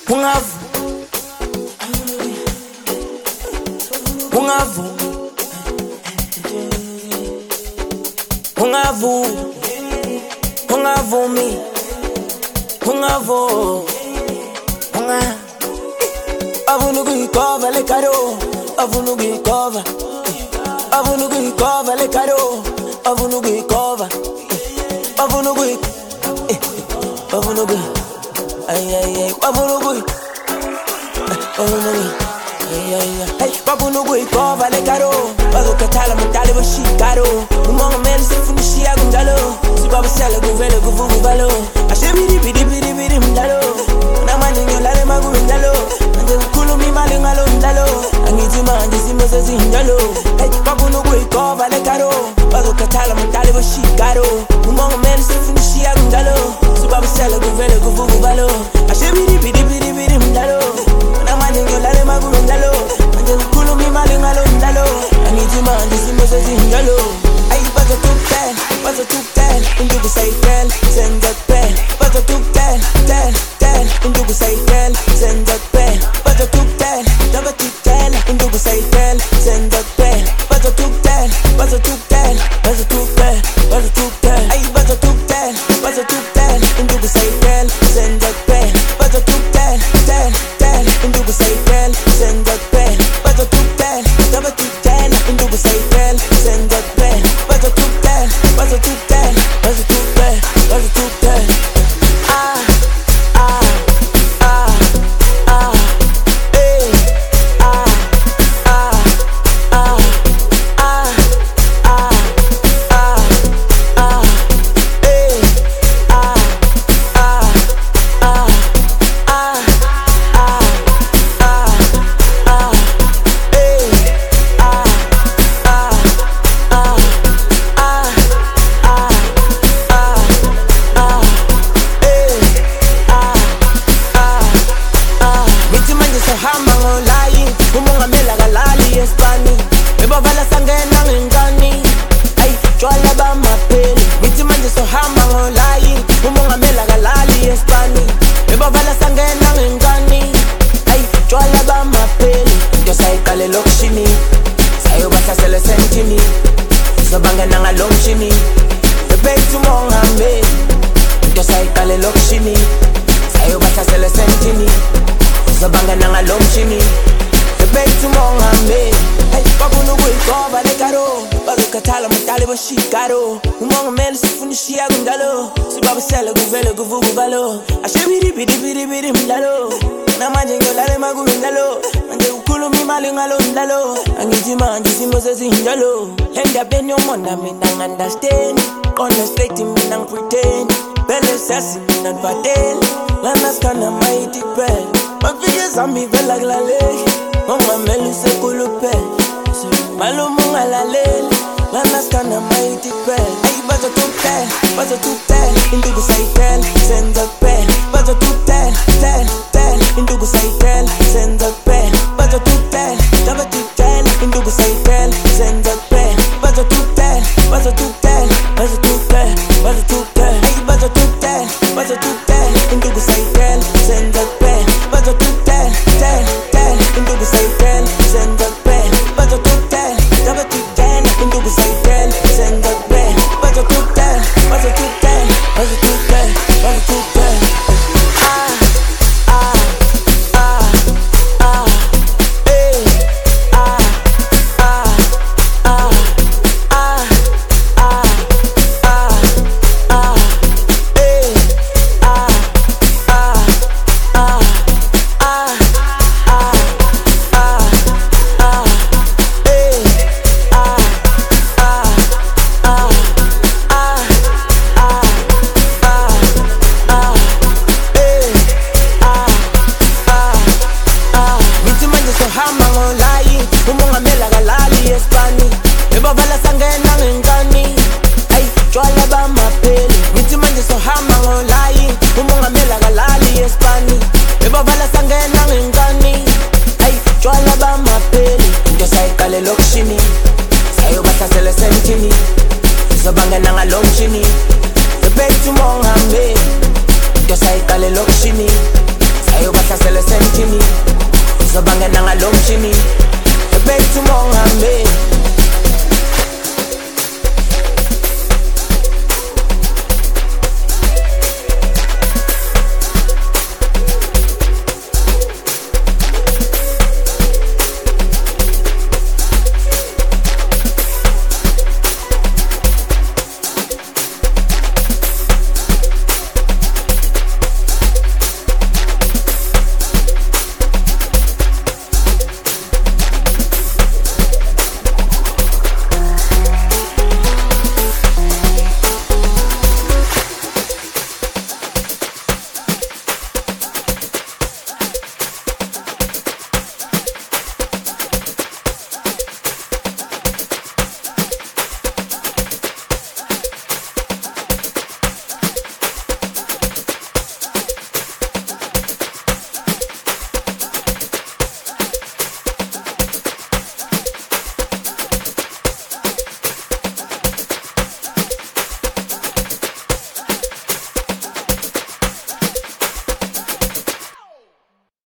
Ungavu, ungavu, ungavu, ungavumi, ungavo, unga. Avunugi kova le caro, avunugi kova, avunugi kova le caro, avunugi kova, avunugi, avunugi, ay ay ay, avunugi, avunugi. Hey, babunugui kova le caro, bago katala mutale bashi caro. Umonga mele se funishi agundalo, si baba sele guvele guvugu balo. Ashe bidi bidi bidi bidi mdalo, na manyo lale magu mdalo. Ande ukulu mi male ngalo mdalo, angiti mandi si mose mdalo. Hey, babunugui kova le caro, bago katala mutale bashi caro. Umonga mele se funishi agundalo, si baba sele guvele guvugu balo. Ashe bidi bidi bidi bidi mdalo, na manyo lale magu mdalo. Kulu mi mali ngalo ndalo, aniti mandi si mose ndalo. Ay baza tuk tel, indugu say tel, send that pen. Baza tuk tel, indugu say tel, send that pen. Baza tuk tel, daba tuk tel, indugu say tel, send that pen. Baza tuk tel, baza tuk tel, baza tuk tel, baza tuk tel. Ay baza tuk tel, indugu say tel, send that pen. Baza tuk tel, indugu say tel, send that pen. Baza tuk tel, daba tuk tel, indugu say tel, send that pen. Baza tuk tel, baza tuk tel, baza tuk tel, baza tuk tel. Ah, ah, ah, ah, eh, ah, ah, ah, ah, ah, ah, ah, eh, ah, ah, ah, ah, Shikaro, umonga mele sifunishi agundalo, si baba sele guvele guvugu balo. Ashe bidi bidi bidi bidi mdalo, na manje ngolale magu mdalo. Manje ukulu mi mali ngalo mdalo, angiti manje si mose ndalo. Henda ben yo mona me nang understand, on the straight me nang pretend. Belle sassy me nang patel, lanas kana mighty bell. My figures on me vela glale, mama mele se kulupe, malo munga lalele. Lanas kana mighty bell. Ay baza tuk tel, indugu say tel, send that pen. Baza tuk tel, indugu say tel, send that pen. Baza tuk tel, daba tuk tel, indugu say tel, send that pen. Baza tuk tel, baza tuk tel, baza tuk tel, baza tuk tel. Ay baza tuk tel, indugu say tel, send that pen. Baza tuk tel, indugu say tel, send that pen. Baza tuk tel, daba tuk tel, indugu say tel, send that pen. Baza tuk tel, baza tuk tel, baza tuk tel, baza tuk tel. Ah, ah, ah, ah, eh, ah, ah, ah, ah, ah, ah, ah, eh, ah, ah, ah, ah, ah, ah, eh, ah, Lokshini, sayo bata sele sentini, sobanga nanga longshini, the best monga me, yo say kale lokshini, sayo Bayo bahlasele semthini Zobangena ngalo mshini Ebethu mongambe